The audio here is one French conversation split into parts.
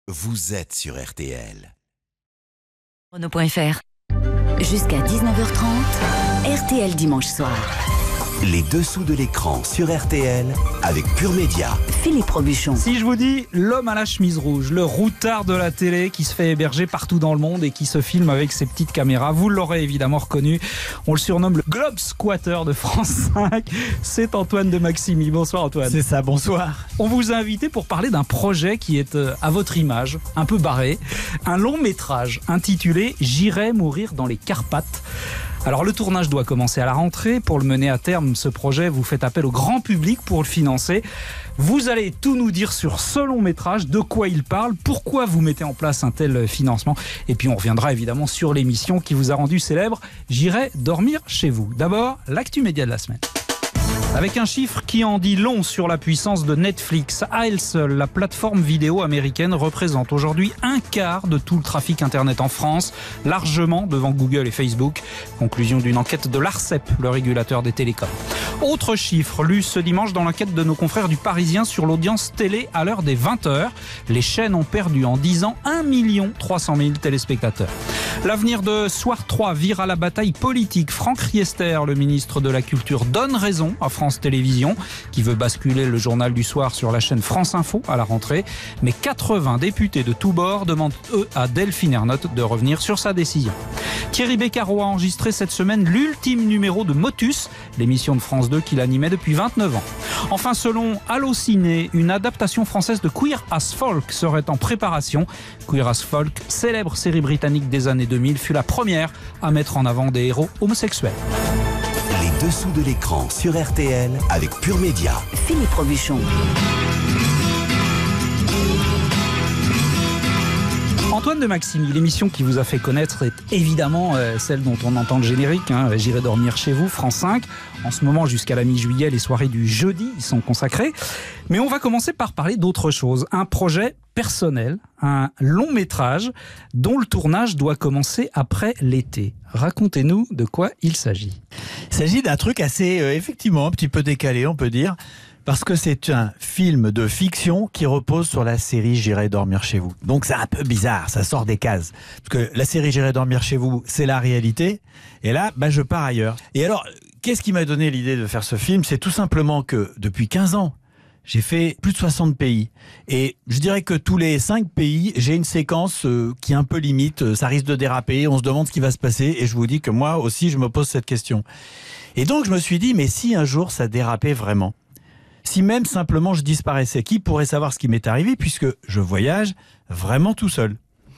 vous êtes sur RTL. Renault.fr. Jusqu'à 19h30, RTL dimanche soir. Les dessous de l'écran sur RTL avec Pure Média. Philippe Robuchon. Si je vous dis l'homme à la chemise rouge, le routard de la télé qui se fait héberger partout dans le monde et qui se filme avec ses petites caméras, vous l'aurez évidemment reconnu. On le surnomme le Globe Squatter de France 5. C'est Antoine de Maximi. Bonsoir Antoine. C'est ça, bonsoir. On vous a invité pour parler d'un projet qui est à votre image, un peu barré. Un long métrage intitulé « J'irai mourir dans les Carpates ». Alors le tournage doit commencer à la rentrée. Pour le mener à terme, ce projet, vous faites appel au grand public pour le financer. Vous allez tout nous dire sur ce long métrage, de quoi il parle, pourquoi vous mettez en place un tel financement. Et puis on reviendra évidemment sur l'émission qui vous a rendu célèbre. J'irai dormir chez vous. D'abord, l'actu média de la semaine. Avec un chiffre qui en dit long sur la puissance de Netflix, à elle seule, la plateforme vidéo américaine représente aujourd'hui un quart de tout le trafic Internet en France, largement devant Google et Facebook. Conclusion d'une enquête de l'ARCEP, le régulateur des télécoms. Autre chiffre lu ce dimanche dans l'enquête de nos confrères du Parisien sur l'audience télé à l'heure des 20h. Les chaînes ont perdu en 10 ans 1 300 000 téléspectateurs. L'avenir de Soir 3 vire à la bataille politique. Franck Riester, le ministre de la Culture, donne raison à France Télévisions, qui veut basculer le journal du soir sur la chaîne France Info à la rentrée. Mais 80 députés de tous bords demandent, eux, à Delphine Ernotte de revenir sur sa décision. Thierry Beccaro a enregistré cette semaine l'ultime numéro de Motus, l'émission de France 2 qu'il animait depuis 29 ans. Enfin, selon Allociné, une adaptation française de Queer as Folk serait en préparation. Queer as Folk, célèbre série britannique des années 2000, fut la première à mettre en avant des héros homosexuels. Les dessous de l'écran sur RTL avec Pure Média. Philippe Robuchon. Antoine de Maximi, l'émission qui vous a fait connaître est évidemment celle dont on entend le générique, J'irai dormir chez vous, France 5. En ce moment, jusqu'à la mi-juillet, les soirées du jeudi y sont consacrées. Mais on va commencer par parler d'autre chose. Un projet personnel, un long métrage dont le tournage doit commencer après l'été. Racontez-nous de quoi il s'agit. Il s'agit d'un truc assez, effectivement, un petit peu décalé, on peut dire, parce que c'est un film de fiction qui repose sur la série J'irai dormir chez vous. Donc c'est un peu bizarre, ça sort des cases. Parce que la série J'irai dormir chez vous, c'est la réalité, et là, je pars ailleurs. Et alors, qu'est-ce qui m'a donné l'idée de faire ce film ? C'est tout simplement que, depuis 15 ans, j'ai fait plus de 60 pays. Et je dirais que tous les 5 pays, j'ai une séquence qui est un peu limite. Ça risque de déraper, on se demande ce qui va se passer. Et je vous dis que moi aussi, je me pose cette question. Et donc, je me suis dit, mais si un jour ça dérapait vraiment ? Si même simplement je disparaissais, qui pourrait savoir ce qui m'est arrivé puisque je voyage vraiment tout seul ?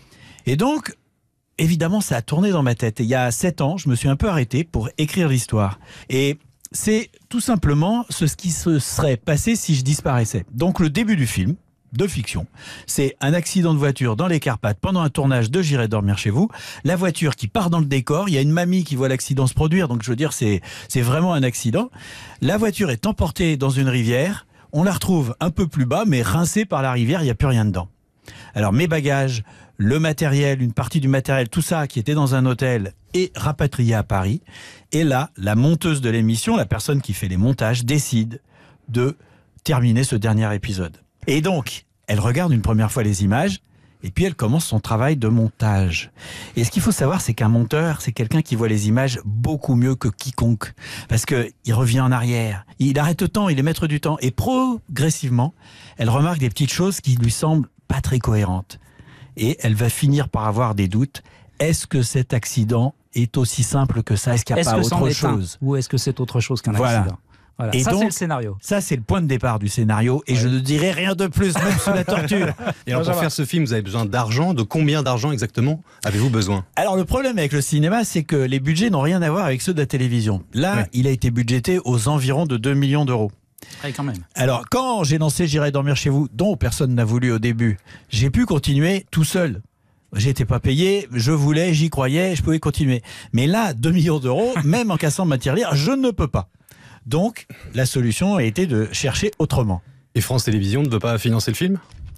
Et donc, évidemment, ça a tourné dans ma tête. Et il y a 7 ans, je me suis un peu arrêté pour écrire l'histoire. Et c'est tout simplement ce qui se serait passé si je disparaissais. Donc le début du film, de fiction, c'est un accident de voiture dans les Carpates pendant un tournage de J'irai dormir chez vous. La voiture qui part dans le décor, il y a une mamie qui voit l'accident se produire, donc je veux dire c'est vraiment un accident. La voiture est emportée dans une rivière, on la retrouve un peu plus bas mais rincée par la rivière, il n'y a plus rien dedans. Alors mes bagages, le matériel, une partie du matériel, tout ça qui était dans un hôtel est rapatrié à Paris. Et là, la monteuse de l'émission, la personne qui fait les montages, décide de terminer ce dernier épisode. Et donc, elle regarde une première fois les images et puis elle commence son travail de montage. Et ce qu'il faut savoir, c'est qu'un monteur, c'est quelqu'un qui voit les images beaucoup mieux que quiconque. Parce qu'il revient en arrière, il arrête le temps, il est maître du temps. Et progressivement, elle remarque des petites choses qui lui semblent pas très cohérentes. Et elle va finir par avoir des doutes. Est-ce que cet accident est aussi simple que ça ? Est-ce qu'il n'y a pas autre chose ? Ou est-ce que c'est autre chose qu'un accident ? Voilà. Et ça, donc, c'est le scénario. Ça, c'est le point de départ du scénario. Et je ne dirai rien de plus, même sous la torture. Et alors, pour faire ce film, vous avez besoin d'argent. De combien d'argent exactement avez-vous besoin ? Alors, le problème avec le cinéma, c'est que les budgets n'ont rien à voir avec ceux de la télévision. Là, il a été budgété aux environs de 2 millions d'euros. Ouais, quand même. Alors, quand j'ai lancé J'irai dormir chez vous, dont personne n'a voulu au début, j'ai pu continuer tout seul. J'étais pas payé, je voulais, j'y croyais, je pouvais continuer. Mais là, 2 millions d'euros, même en cassant ma tirelire, je ne peux pas. Donc, la solution a été de chercher autrement. Et France Télévisions ne veut pas financer le film ?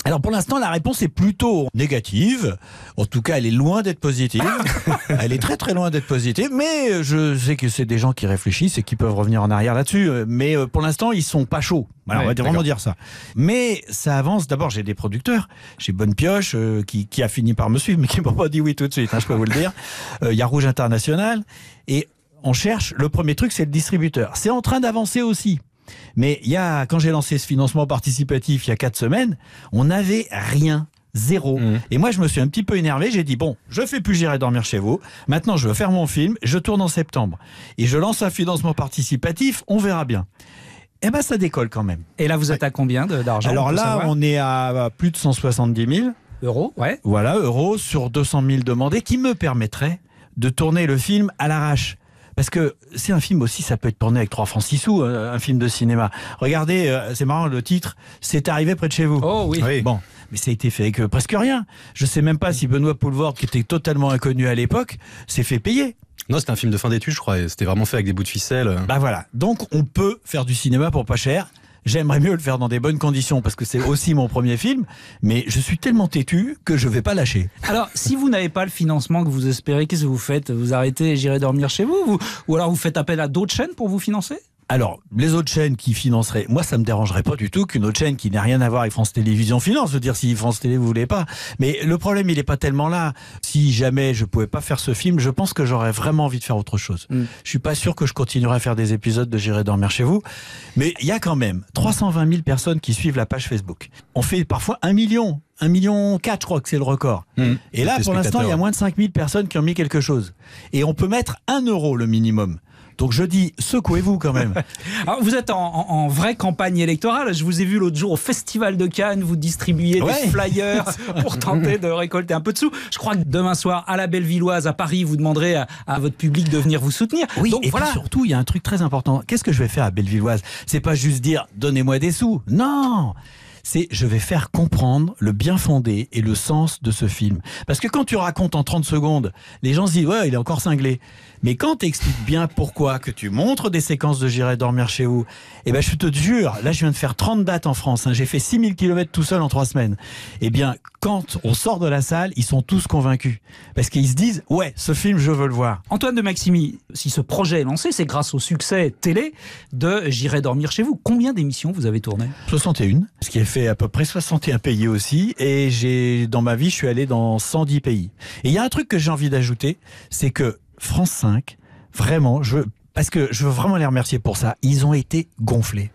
Alors pour l'instant, la réponse est plutôt négative. En tout cas, elle est loin d'être positive. Elle est très très loin d'être positive. Mais je sais que c'est des gens qui réfléchissent et qui peuvent revenir en arrière là-dessus. Mais pour l'instant, ils sont pas chauds. Voilà, on va vraiment dire ça. Mais ça avance. D'abord, j'ai des producteurs. J'ai Bonne Pioche qui a fini par me suivre, mais qui m'a pas dit oui tout de suite. Je peux vous le dire. Il y a Rouge International et on cherche. Le premier truc, c'est le distributeur. C'est en train d'avancer aussi. Mais quand j'ai lancé ce financement participatif il y a 4 semaines, on n'avait rien, zéro. Et moi, je me suis un petit peu énervé. J'ai dit, bon, je fais plus J'irai dormir chez vous. Maintenant, je veux faire mon film. Je tourne en septembre. Et je lance un financement participatif. On verra bien. Eh ben, ça décolle quand même. Et là, vous êtes à combien d'argent? Alors là, on est à plus de 170 000 euros. Ouais. Voilà, euros sur 200 000 demandés qui me permettraient de tourner le film à l'arrache. Parce que c'est un film aussi, ça peut être tourné avec 3 francs 6 sous, un film de cinéma. Regardez, c'est marrant, le titre, c'est arrivé près de chez vous. Oh oui. Bon, mais ça a été fait avec presque rien. Je sais même pas si Benoît Poelvoorde, qui était totalement inconnu à l'époque, s'est fait payer. Non, c'était un film de fin d'études, je crois, et c'était vraiment fait avec des bouts de ficelle. Bah voilà, donc on peut faire du cinéma pour pas cher. J'aimerais mieux le faire dans des bonnes conditions parce que c'est aussi mon premier film, mais je suis tellement têtu que je vais pas lâcher. Alors, si vous n'avez pas le financement que vous espérez, qu'est-ce que vous faites? Vous arrêtez J'irai dormir chez vous, ou alors vous faites appel à d'autres chaînes pour vous financer? Alors, les autres chaînes qui financeraient, moi ça me dérangerait pas du tout qu'une autre chaîne qui n'a rien à voir avec France Télévisions finance, je veux dire si France Télé vous voulez pas. Mais le problème il est pas tellement là. Si jamais je pouvais pas faire ce film, je pense que j'aurais vraiment envie de faire autre chose. Je suis pas sûr que je continuerai à faire des épisodes de J'irai dormir chez vous, mais il y a quand même 320 000 personnes qui suivent la page Facebook. On fait parfois 1 million. 1,4 million, je crois que c'est le record. Et là, pour l'instant, il y a moins de 5 000 personnes qui ont mis quelque chose. Et on peut mettre 1 euro le minimum. Donc je dis, secouez-vous quand même. Alors vous êtes en vraie campagne électorale. Je vous ai vu l'autre jour au Festival de Cannes, vous distribuiez des flyers pour tenter de récolter un peu de sous. Je crois que demain soir, à la Bellevilloise, à Paris, vous demanderez à votre public de venir vous soutenir. Oui, donc, et voilà. puis surtout, il y a un truc très important. Qu'est-ce que je vais faire à Bellevilloise? C'est pas juste dire, donnez-moi des sous. Non! Je vais faire comprendre le bien fondé et le sens de ce film. Parce que quand tu racontes en 30 secondes, les gens se disent, ouais, il est encore cinglé. Mais quand tu expliques bien pourquoi, que tu montres des séquences de J'irai dormir chez vous, eh ben, je te jure, là, je viens de faire 30 dates en France, J'ai fait 6000 km tout seul en 3 semaines. Eh bien, quand on sort de la salle, ils sont tous convaincus. Parce qu'ils se disent, ouais, ce film, je veux le voir. Antoine de Maximi, si ce projet est lancé, c'est grâce au succès télé de J'irai dormir chez vous. Combien d'émissions vous avez tourné? 61. Ce qui est fait à peu près 61 pays aussi. Et dans ma vie, je suis allé dans 110 pays. Et il y a un truc que j'ai envie d'ajouter, c'est que France 5, vraiment, parce que je veux vraiment les remercier pour ça. Ils ont été gonflés.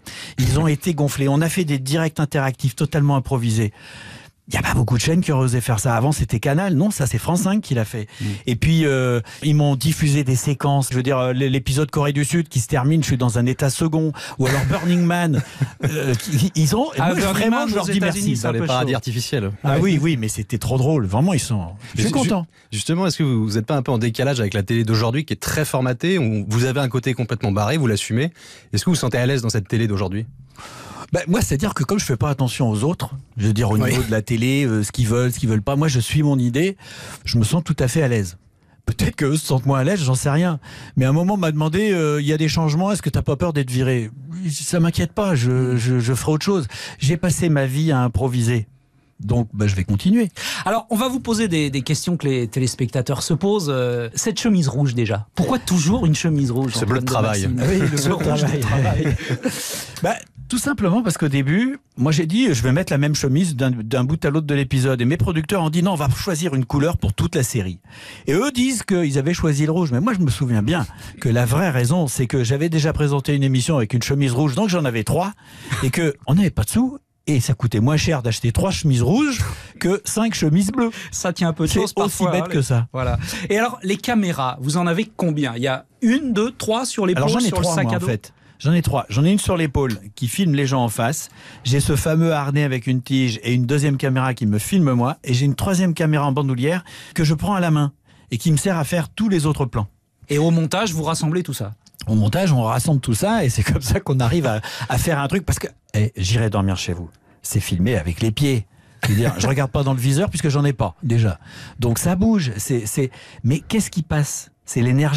On a fait des directs interactifs totalement improvisés. Il n'y a pas beaucoup de chaînes qui auraient osé faire ça. Avant, c'était Canal. Non, ça, c'est France 5 qui l'a fait. Et puis, ils m'ont diffusé des séquences. Je veux dire, l'épisode Corée du Sud qui se termine, je suis dans un état second. Ou alors Burning Man. Ils ont... moi, vraiment, je leur dis merci. Dans les paradis artificiels. Ah oui, mais c'était trop drôle. Vraiment, ils sont... Je suis content. Justement, est-ce que vous n'êtes pas un peu en décalage avec la télé d'aujourd'hui qui est très formatée, où vous avez un côté complètement barré, vous l'assumez? Est-ce que vous vous sentez à l'aise dans cette télé d'aujourd'hui? Moi, c'est-à-dire que comme je fais pas attention aux autres, je veux dire au niveau de la télé, ce qu'ils veulent pas, moi je suis mon idée, je me sens tout à fait à l'aise. Peut-être qu'eux se sentent moins à l'aise, j'en sais rien. Mais à un moment, on m'a demandé, il y a des changements, est-ce que t'as pas peur d'être viré? Ça m'inquiète pas, je ferai autre chose. J'ai passé ma vie à improviser. Donc, je vais continuer. Alors, on va vous poser des questions que les téléspectateurs se posent. Cette chemise rouge, déjà. Pourquoi toujours une chemise rouge? C'est bleu de travail. Oui, le bleu de travail. Tout simplement parce qu'au début, moi j'ai dit, je vais mettre la même chemise d'un bout à l'autre de l'épisode. Et mes producteurs ont dit, non, on va choisir une couleur pour toute la série. Et eux disent qu'ils avaient choisi le rouge. Mais moi, je me souviens bien que la vraie raison, c'est que j'avais déjà présenté une émission avec une chemise rouge, donc j'en avais 3, et qu'on n'avait pas de sous. Et ça coûtait moins cher d'acheter 3 chemises rouges que 5 chemises bleues. Ça tient un peu de choses parfois. C'est aussi bête que ça. Voilà. Et alors, les caméras, vous en avez combien? Il y a 1, 2, 3 sur l'épaule, sur le sac à dos? En fait. J'en ai 3. J'en ai une sur l'épaule qui filme les gens en face. J'ai ce fameux harnais avec une tige et une deuxième caméra qui me filme moi. Et j'ai une 3e caméra en bandoulière que je prends à la main et qui me sert à faire tous les autres plans. Et au montage, vous rassemblez tout ça? Au montage, on rassemble tout ça et c'est comme ça qu'on arrive à faire un truc. Parce que J'irai dormir chez vous. C'est filmé avec les pieds. Je regarde pas dans le viseur puisque j'en ai pas déjà. Donc ça bouge. Mais qu'est-ce qui passe? C'est l'énergie.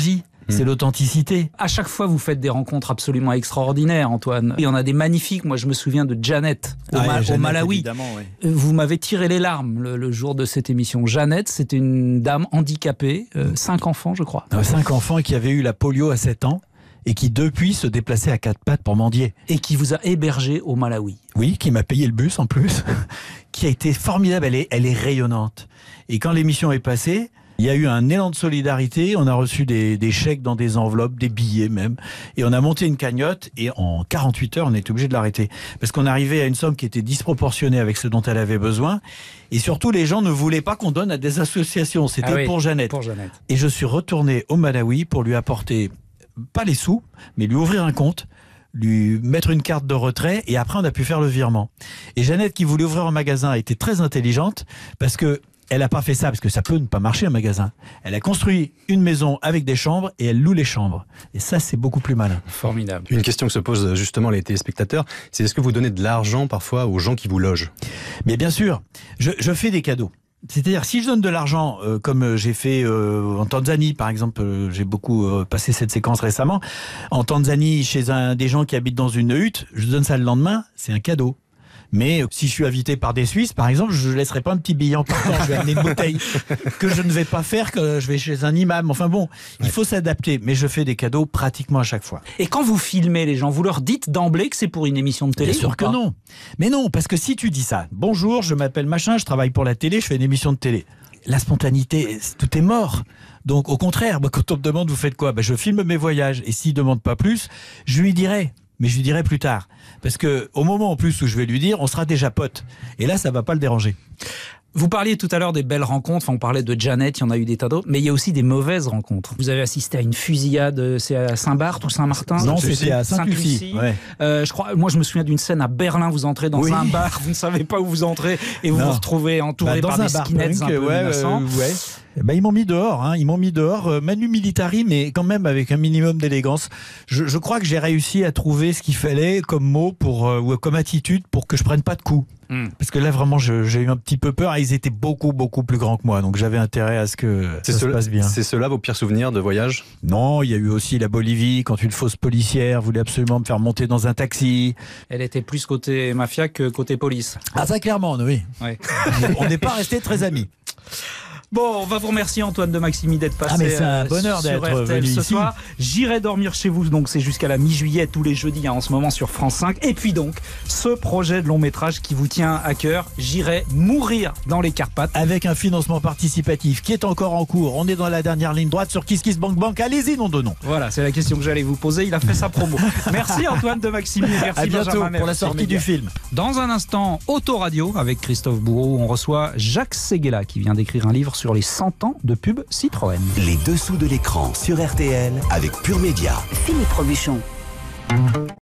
C'est l'authenticité. À chaque fois, vous faites des rencontres absolument extraordinaires, Antoine. Il y en a des magnifiques. Moi, je me souviens de Jeannette au Malawi. Ouais. Vous m'avez tiré les larmes le jour de cette émission. Jeannette, c'était une dame handicapée, 5 enfants, je crois. 5 enfants qui avaient eu la polio à 7 ans et qui depuis se déplaçaient à 4 pattes pour mendier. Et qui vous a hébergé au Malawi. Oui, qui m'a payé le bus en plus, qui a été formidable. Elle est rayonnante. Et quand l'émission est passée, il y a eu un élan de solidarité. On a reçu des chèques dans des enveloppes, des billets même. Et on a monté une cagnotte. Et en 48 heures, on était obligé de l'arrêter. Parce qu'on arrivait à une somme qui était disproportionnée avec ce dont elle avait besoin. Et surtout, les gens ne voulaient pas qu'on donne à des associations. C'était pour Jeannette. Et je suis retourné au Malawi pour lui apporter, pas les sous, mais lui ouvrir un compte, lui mettre une carte de retrait, et après on a pu faire le virement. Et Jeannette, qui voulait ouvrir un magasin, a été très intelligente, parce que elle n'a pas fait ça, parce que ça peut ne pas marcher un magasin. Elle a construit une maison avec des chambres, et elle loue les chambres. Et ça, c'est beaucoup plus malin. Formidable. Une question que se posent justement les téléspectateurs, c'est est-ce que vous donnez de l'argent parfois aux gens qui vous logent? Mais bien sûr, je fais des cadeaux. C'est-à-dire, si je donne de l'argent, comme j'ai fait en Tanzanie, par exemple, j'ai beaucoup passé cette séquence récemment, en Tanzanie, chez des gens qui habitent dans une hutte, je donne ça le lendemain, c'est un cadeau. Mais si je suis invité par des Suisses, par exemple, je ne laisserai pas un petit billet en partant, je vais amener une bouteille que je ne vais pas faire, que je vais chez un imam. Enfin bon, il faut s'adapter, mais je fais des cadeaux pratiquement à chaque fois. Et quand vous filmez les gens, vous leur dites d'emblée que c'est pour une émission de télé? Bien sûr que non. Mais non, parce que si tu dis ça, bonjour, je m'appelle machin, je travaille pour la télé, je fais une émission de télé. La spontanéité, tout est mort. Donc au contraire, quand on me demande vous faites quoi, je filme mes voyages. Et s'il ne demande pas plus, je lui dirai. Mais je lui dirai plus tard. Parce que au moment en plus où je vais lui dire, on sera déjà potes. Et là, ça ne va pas le déranger. Vous parliez tout à l'heure des belles rencontres, on parlait de Jeannette, il y en a eu des tas d'autres, mais il y a aussi des mauvaises rencontres. Vous avez assisté à une fusillade, c'est à Saint-Barth ou Saint-Martin? Non, c'était à Sainte-Lucie. Ouais. Moi je me souviens d'une scène à Berlin, vous entrez dans un bar, vous ne savez pas où vous entrez, et vous vous retrouvez entouré par des skinheads un peu menaçants. Ils m'ont mis dehors, manu militari, mais quand même avec un minimum d'élégance. Je crois que j'ai réussi à trouver ce qu'il fallait comme mot ou comme attitude pour que je prenne pas de coups. Parce que là, vraiment, j'ai eu un petit peu peur. Ils étaient beaucoup, beaucoup plus grands que moi. Donc, j'avais intérêt à ce que ça se passe bien. C'est cela vos pires souvenirs de voyage? Non, il y a eu aussi la Bolivie, quand une fausse policière voulait absolument me faire monter dans un taxi. Elle était plus côté mafia que côté police. Ah, ça, clairement, oui. Ouais. On n'est pas restés très amis. Bon, on va vous remercier Antoine de Maximi d'être passé. Mais c'est un bonheur d'être venu ce ici. soir. J'irai dormir chez vous, donc c'est jusqu'à la mi-juillet tous les jeudis en ce moment sur France 5. Et puis donc, ce projet de long métrage qui vous tient à cœur, J'irai mourir dans les Carpates. Avec un financement participatif qui est encore en cours. On est dans la dernière ligne droite sur Kiss Kiss Bank Bank. Allez-y, nom de nom. Voilà, c'est la question que j'allais vous poser. Il a fait sa promo. Merci Antoine de Maximi. Merci à bientôt Benjamin pour la sortie du film. Dans un instant, Autoradio avec Christophe Bourreau. On reçoit Jacques Séguéla qui vient d'écrire un livre sur les 100 ans de pub Citroën. Les dessous de l'écran sur RTL avec Pure Média. Philippe Robuchon.